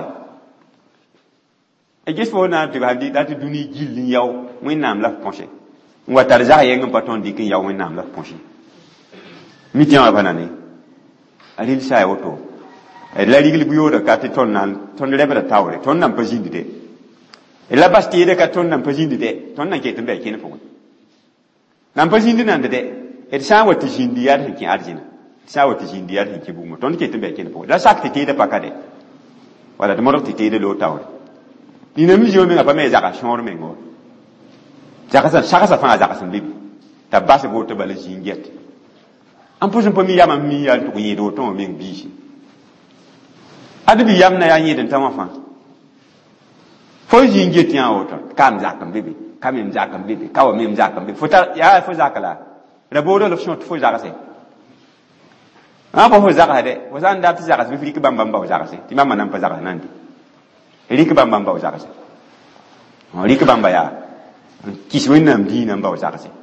e ges fo na te hadi da duni gilli yaw wannan la ponché ngwa tar za ye ngam paton dikin yaw wannan la ponché mi tiyan ba nane alil sa yoto e la rigli bu yoda ka te ton lebra tawre ton nan pajindi de ela basti de ka ton nan pajindi de ton nan ke tambe ke ne fo nan pajindi nan de et sa wati jindi yar hin ki arjina sa wati jindi yar hin ki bu mo ton ke tambe ke ne fo la sak te de pakade wala de moro te de lo tawre ni na mi jomi ngapa me zaka shor me ngo zaka sa fa zaka san bibi tabasa go to bala jinget an pusin pa mi yama mi ya to yi do to me bishi adabi yam na ya yi den tamafa fo jinge tian oto kam zakam bibi kamim zakam bibi kawa mim zakam bibi fota ya fo zakala rabo do l'option fo zakase ba ho zaka de ho san da zaka bi frik bam bam ba zaka se ti mama nan pa zaka nan di rik bam bam ba zaka se rik bam ba ya kiswen nam di nan ba zaka se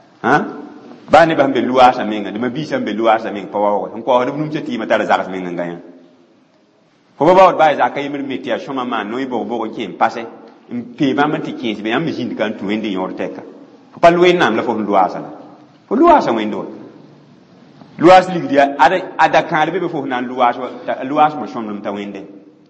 ba ne ba be luwa sa menga de ma bi sa be luwa sa menga pa wa ko de num ti ma tara zaka menga ngaya ko ba ba zaka yimir meti ya shoma ma no ibo bo ko kem passe pe ba man ti kesi be am jindi kan tu wende yorteka pa luwe nam la fo luwa sa fo luwa sa wendo luwas ligdia ada kan be fo nan luwas mo shomnum ta wende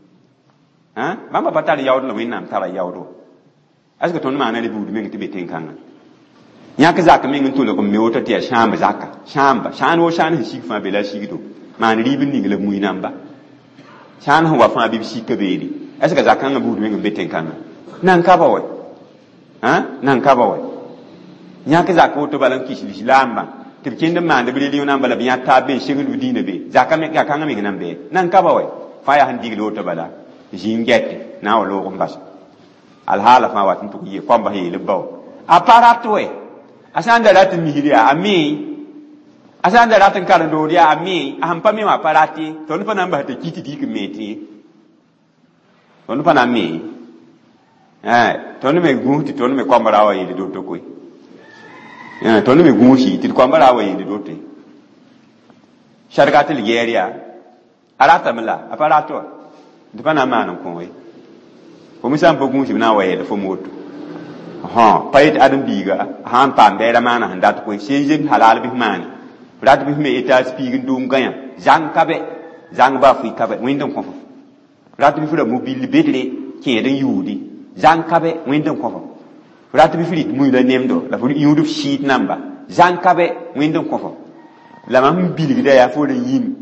bamba patali yawdo la winam tara yawdo aska ton ma na le budu mengi tibe ten kan nyaka zaka mengi to le ko mewota ti shamba zaka shamba shan wo shan shi fa be la shi do man ribin ni le muinamba shan ho wa fa bi shi ka be di aska zaka nga budu mengi be ten kan nan ka ba wai nan ka ba wai nyaka zaka wo to balan kishi lamba tibkinde mande bilili yona bala biya tabe shigul dina be zakame ka kanga mi nambe nan ka bawe fa ya handi lo to bala jingette na walo ko mbas al hala fa watin to yi kwamba he le baw aparatwe asanda latin mihiriya ami asanda latin kala doriya ami ahampa mi ma parati to npa namba te kiti dik meti to npa na mi to ne me gunti to ne me kwamba rawa yi do to koi to ne me gunshi ti kwamba rawa yi do te sharkatil geria arata mala aparato npa na ma non koi ko mi sam po gunshi na wa yi fo moto payit adam biga han pam be da mana handat ko sejin halal bi mani rat bi me eta spigin dum ganya zang kabe zang ba fi kabe windon ko rat bi fura mobil bedre ke den yudi zang kabe windon ko rat bi frit muy la nemdo la fu yudu sheet number zang kabe windon ko la mam bil da ya fo de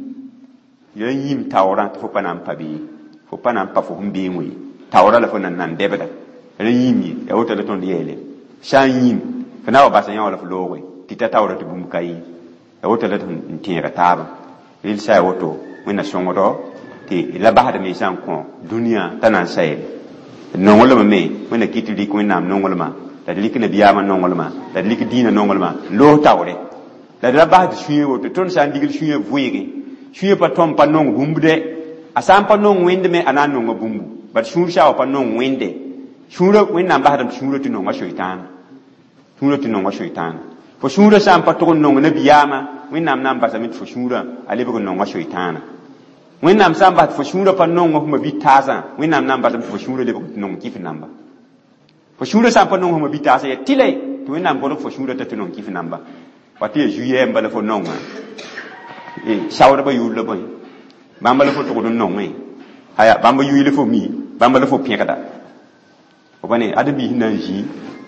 yim tawran fo panam pabi fo panam pa fo mbi muy tawra la fo nan debeda yimi ya wota da ton yele shan yim kana wa basan yawa la fulowe tita tawra to bum kai ya wota da ton tira taba il sai woto wina songodo ti la bahada me san ko dunia tanan sai nongolo me wina kitili ko nam nongolo ma da likna biyama nongolo ma da lik dina nongolo ma lo tawre da bahada shuye woto ton san digil shuye vuige shuye pa tom pa nong bumbude asam pa nong wende me anan nong bumbu ba shu sha pa nong wende shura wenna bahadam shura tino wa shaitan shura tino wa shaitan fo shura sam paton no na biyama wenna nam basamit fo shura ale bugo no wa shaitan wenna sam bat fo shura pa no ma bitaza wenna nam batam fo shura le bugo no kifi namba fo shura sam pa no ma bitaza ya tile to wenna bodo fo shura ta tino kifi namba pati juye mbala fo no ma shawra ba yulo boy bamba le fo to no ngai haya bamba yuyile fo mi bamba le fo piekada obane adabi nanji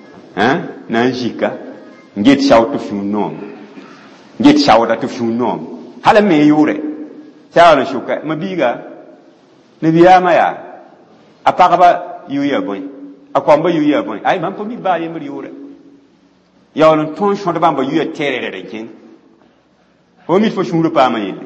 nanjika nget shawtu funom nget shawda tu funom hala me yure shawla shuka mabiga nabiya maya apakaba yuya boy akwamba yuya boy ay man pomi ba yemri yure yawon ton shonda bamba yuya terere kin omi fo shuru pa mayele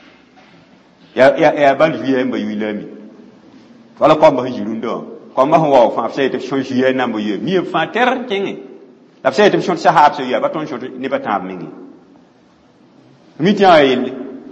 ya ban yuya mba yulami wala kwamba hirundo comme ma ho fa fait de changer nambo ye mi fa ter kenge la fait de changer sahab so ya baton changer ne batam mingi mi tia yel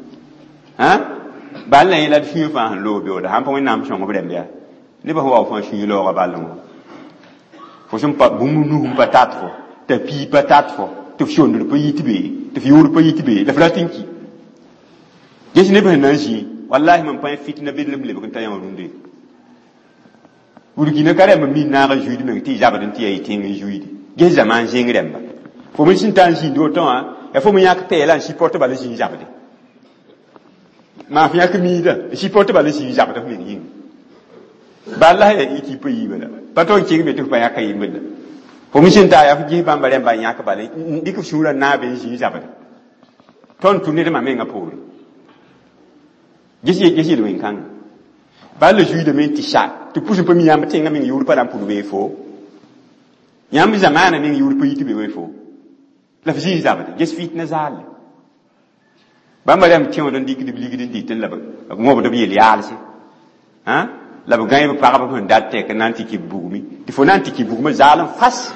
balla ila de fi fa lo bi o da han pa nam chong ko dem ya ne ba ho fa shi lo ga ballon fo jum pa bumu nu patat fo te pi patat fo te fi on de pa yitibe te fi on pa yitibe la fra tinki yes ne ba nanji wallahi man pa fitna bi le ko tayan runde Burkina kare ma min na ga juidi me ti jabadin ti ay tin juidi ge zaman jingremba fo mun sin tan ji do ton e fo mun yak te lan supporte ba le ji jabade ma fi yak mi da supporte ba le ji jabade mi yin balla ya iki pe yi bala paton ki me to pa yak yi bala fo mun sin ta ya fi ji ban bare ba yak ba le diku shura na be ji jabade ton tunne de ma me nga po gisi do in kan ba le juidi me ti sha tu pousse pas mi yam tinga mi yuru pa dan pour we fo yam zamana mi yuru pa yiti be we fo la fi zabade ges fit na zal ba ma dem tion don dik di ten la ba ngobo do bi yalsi la ba gay ba pa ba ndat te kan nanti ki bugumi ti fo nanti ki buguma zalam fas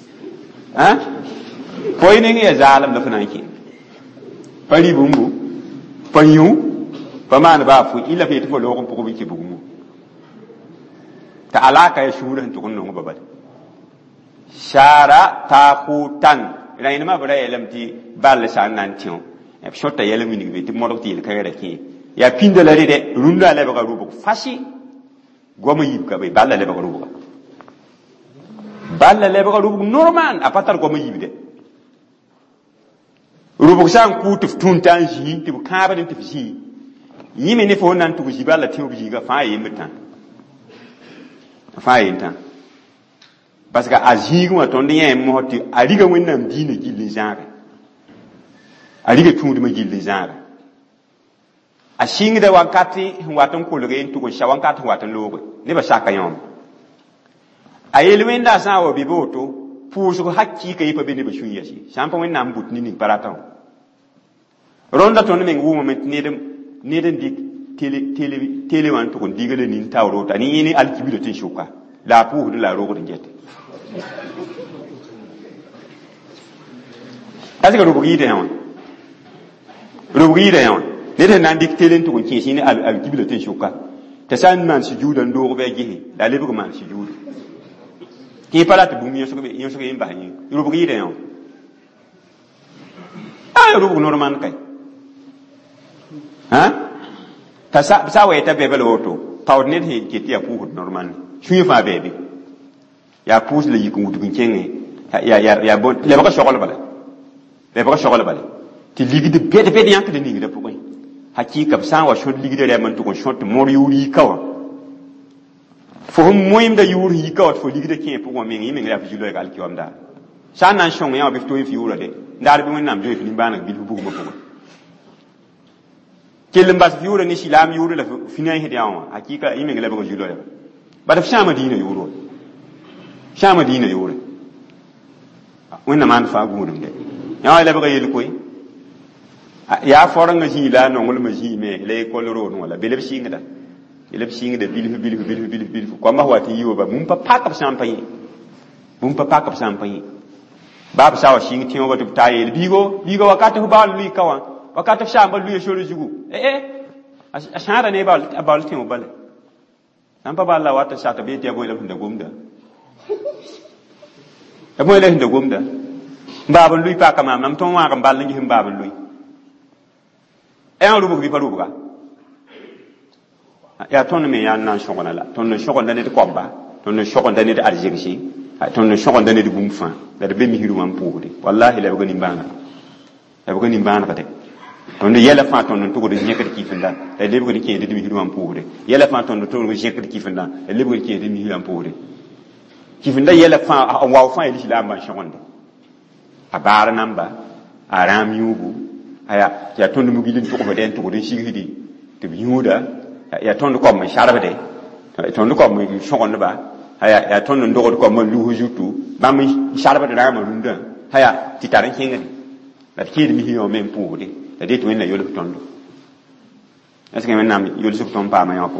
ko ine ngi zalam la fa nanki pali bumbu panyu paman ba fu ila fe to lo ko bi ki bugumu ta alaka ya shura to kun no babal shara ta khutan ina ina ma bara yelamti bal sa nan tion e shota yelami ni be ti mo ti ka ga ki ya pinda la de runda la ba rubu fashi goma yib ka be balla le ba rubu balla le ba rubu normal a patar goma yib de rubu san ku tuf tuntan ji ti ka ba din tuf ji yimi ne fo nan tu ji balla ti bi ga fa yi mitan fa yi tan parce que azigu wa ton de mo hoti ariga wonnam diina gilli jare ariga tundu ma gilli jare a shingi da wakati watan kulge in tugo sha wakati watan logo ne ba shaka yom a yelwen da sa wo biboto pusu ko hakki kai pa bene ba shunya shi shampa wen nam but ni paratan ronda ton men wuma met ne den dik tele wan to kon digale ni tawro tani ni alkibido tin shuka la pu de la rogo de jete asika rubugi de yon ne da nan dik telen to kunki shine al-qibla tin shuka ta san man sujudan do be gihi da le bu man sujud ki pala to bumi yoso ke imba ni rubugi de yon rubu normal kai ha ta sa wa ta bebe loto pawd ne ke tiya pu normal shuyi fa bebe ya pus le yiku mutu kenge ya bon le ba shokol bale ti ligi de bede yank de ningi de pukoy hakika san wa shod ligi de man to ko shot mor yuri kawa fo moyim da yuri kawa fo ligi de ke puko men yimi ngra fi julo gal ki wamda san nan shong ya be to fi yura de ndar bi wonnam joy fi bana bil bugo mo puko kelim bas fi yura ni silam yura la fi nay hedi yawa hakika yimi ngra ba julo de ba da shama dina yuro shama dina yura wonna man fa gudum de ya la ba yel koy ya foranga ji la no ngul ma ji me le ko ro no la beleb singa da bilhu ko ma wati yiwo ba mum pa pakap sampai bab sawa singa tiyo ba tu tayi bigo wakati ba lui kawa wakati shamba lui shoro jugu ashara ne ba abal tiyo bale nampa ba la wata sata be tiya boy la hunda gomda mbaba lui pa kama mam ton wa kan balle ngi mbaba lui rubu bi paruba ya ton me ya nan shogona la ton shogona ne ko ba ton shogona ne arjigshi ton shogona ne bumfa da be mi hiru man puude wallahi la gani mbana kate ton yela fa ton to ko de nyekati kifinda da le gani ke de mi hiru man puude yela fa ton to ko nyekati kifinda da le gani ke de mi hiru man puude kifinda yela fa wa fa ili la man shogona abara namba aram yubu aya ya tondu mugilin to ko den to ko den shigidi to biuda ya tondu ko ma sharabade tondu ko ma shogon ba aya ya tondu ndo ko ma luhu jutu ba mi sharabade da ma runda aya titaran kingani da kidi mi hiyo men puude da de to en la yolo tondu est-ce que maintenant yolo su ton pa ma ya ko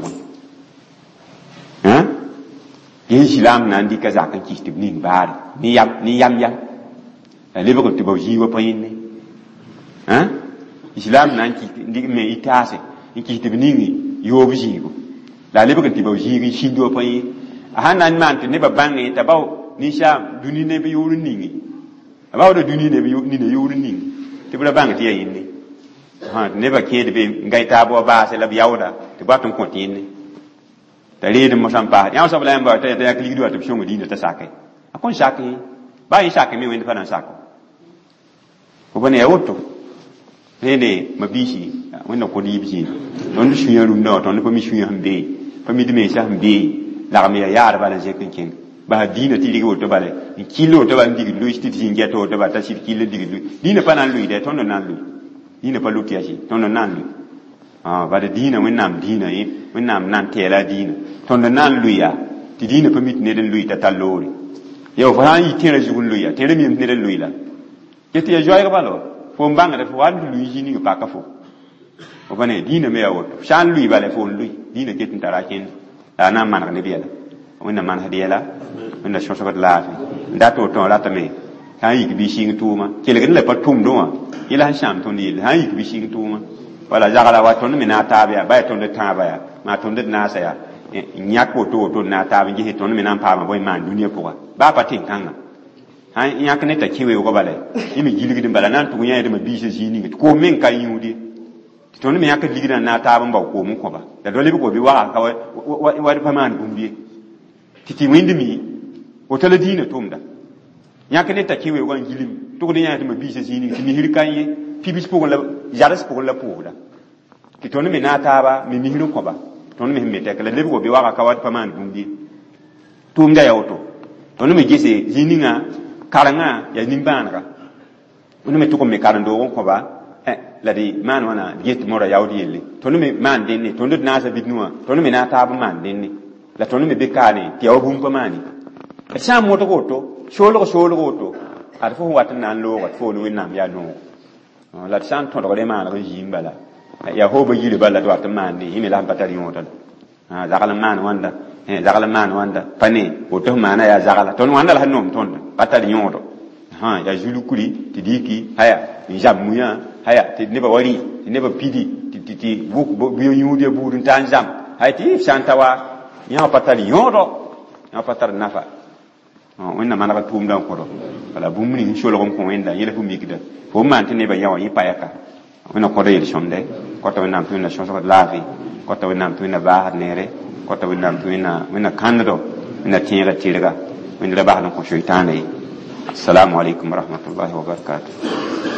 hein yin shilam nan di kaza kan kisti ni bari ni yam lebe ko tibo jiwa payinne hein islam nan ki ndig me itase ki tibningi yobu jigo la lebe ko tibo jiwi shindo payin hanan man te ne ba bangi tabaw ni sha duni ne be yoru ningi abaw do duni ne be yoru ningi te bula bangi te yinni ha ne ba ke de be ngai tabo ba se la biawda te ba ton kontinne ta le mo sampa ya so bla mba te kli do te shongo dina ta sakai akon sakai ba yi sakai me wen fa nan sako ko bane ya woto nene mabishi wanda ko di bishi don shi ya runda to ne mi shi hambe mi de me sha hambe la me ya ba la je kin ba dina ti ligi woto bale kilo to ba ndigi lu sti ti ngeto to ba ta shi kilo digi lu dina pa nan lu de to no nan lu dina pa lu ti ashi to no nan lu ba de dina wennam dina yi wennam nan tela dina to no nan lu ya ti dina pa mi ne den lu ta talori yo fa yi tira jugun lu ya tere mi ne den lu la yeti ya joy ga balo fo mbanga da fo wan lui jini ga paka fo o bane dina me yawo shan lui bale fo lui dina ketin tarakin ana man ga ne biela wonna man hadiela wonna shoso la fi ndato to la tame han yi bi shing tuma kele ga le patum do ila han sham to ni han yi bi shing tuma wala jagala wa ton mi na tabiya ba ton de tabaya ma ton de na saya nyak ko to na tabi ji ton mi na pa ma boy man duniya ko ba pa tin kanga han nyak ne ta kiwe ko bale imi giligi din bala nan to nya de ma bi se ni ko men kan yudi ton mi yak ligida na tabi ba ko mu ko ba da dole ko bi wa ka wa pa man gumbi titi windi mi o tala dina tumda nyak ne ta kiwe wan gilim to ko nya de ma bi se ni ni hirkan ye pibis po la jaras po la po da ki ton mi na taba mi hiru ko ba ton mi mete kala lebi ko bi wa ka wa pa man gumbi tumda ya oto ton mi gese jininga karanga ya nimbanaga onu me to ko me karando ko ba la di man wana get mora yawdi yelle ton mi man denni ton dud nasa bidnuwa ton mi na taba man denni la ton mi be kane ti awbum pa mani sa mo to ko to sholo to ar fo wat nan lo wat fo no winam ya no la san to ko de man ko yimbala ya hoba yile balla to wat man ni imi lam patari yota zakala man wanda pane o to mana ya zakala ton wanda la nom ton patari yota ya julu kuli tidiki haya jamuya haya ti neba wari ti neba pidi ti bu biyo yude burun tanjam hay ti santawa nya patari yodo nya patar nafa wonna mana ka tum dan ko do wala bumni sholo ko wenda yele fu mikida fo man ti neba yawa yi payaka wonna ko de shonde ko to nam tu na shonso ko lavi ko to nam tu na ba nere ko to nam tu na wonna kando na tira tiraga wonna ba na ko shaytane. Assalamu alaikum warahmatullahi wabarakatuh.